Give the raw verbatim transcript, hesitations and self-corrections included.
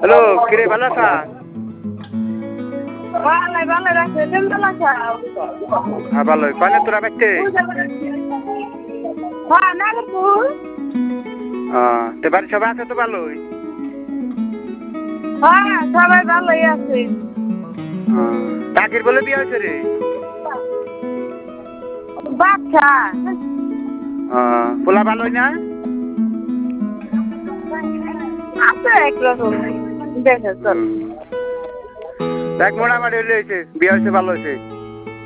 Hello কিরে ভালো আছা? ভালো ভালো রাখছে তুমি ভালো আছো? হ্যাঁ ভালোই কনে তোরা বাইতে? হ্যাঁ নাগরপুর। হ্যাঁ তে বাড়ি সবাই আছে তো ভালোই? হ্যাঁ সবাই ভালোই আছে। টাকির বলে বিয়ে হয়েছে রে? বাচ্চা পোলা ভালোই না? আছে একরকম দেখে চল। দেখ মোটামুটি হয়েছে বিয়ে হয়েছে ভালো হয়েছে।